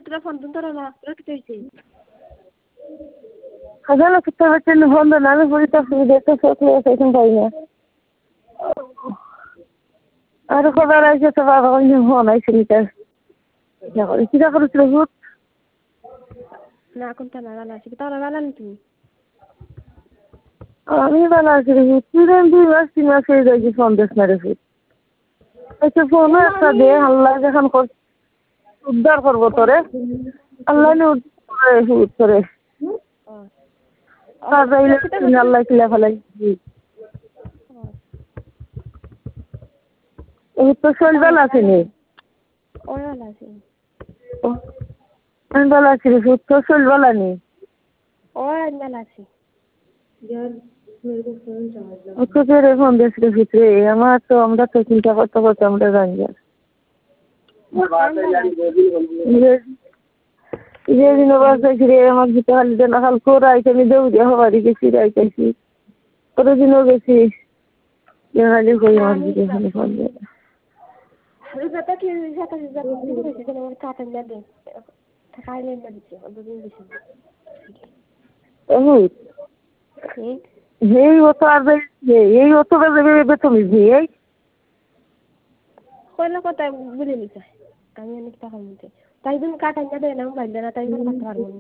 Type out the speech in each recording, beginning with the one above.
তোরা ফোন দিন তোরা না তোরা কি হয়েছে হাজার করতে হচ্ছে বন্ধ না আমি বলি তো দেখতে সেখান পাই না আর খবর আছে তো বাবা ফোন আইসি কিরা করেছিল ভূত না এখন তো না ভালো আছে তোরা ভালো নি তুমি আমি ভালো আছি রে তুই 2 মাস 3 মাস হয়ে যাই ফোন দিস না রে আচ্ছা ফোন একটা দে আল্লাহ যখন উদ্ধার করবো তোরে আল্লাহ উত্তরে আল্লাহ কিলা ফেলাই এই তো শরীর ভালো আছে নি ওই ভালো আছে আমি ভালো আছি রে তোর শরীর ভালো নেই ওই ভালো আছে তোদের ফোন দিস রে ভিতরে আমার তো আমরা তো চিন্তা করতে করতে আমরা জানি যেদিন বাসাইছি রে আমার ভিতরে হালি দেন হাল কোরাইছে আমি দৌড়ে হবারি গেছি রাইতেছি কোনো দিনও গেছি হালি কই আমার দিকে খালি ফোন দিয়ে রিজাতা কি রিজাতা দিতে বেশি দিন আমার কাটা না দে খাইলে না দিছে দুদিন বেশি এই অত আর এই অত বেবে তুমি এই কইলা কথা বলে নিতে আমি অনেক টাকা নিতে তাই দিন কাটা না দেয় না মোবাইল না তাই দিন কথা পারবো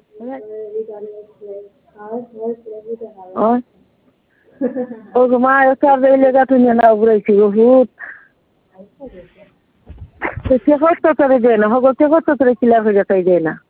ও মা এসব লেগা তুমি না উড়াইছি ভূত সে কষ্ট করে দেয় না হগো সে কষ্ট করে কিলা হয়ে যেতে দেয় না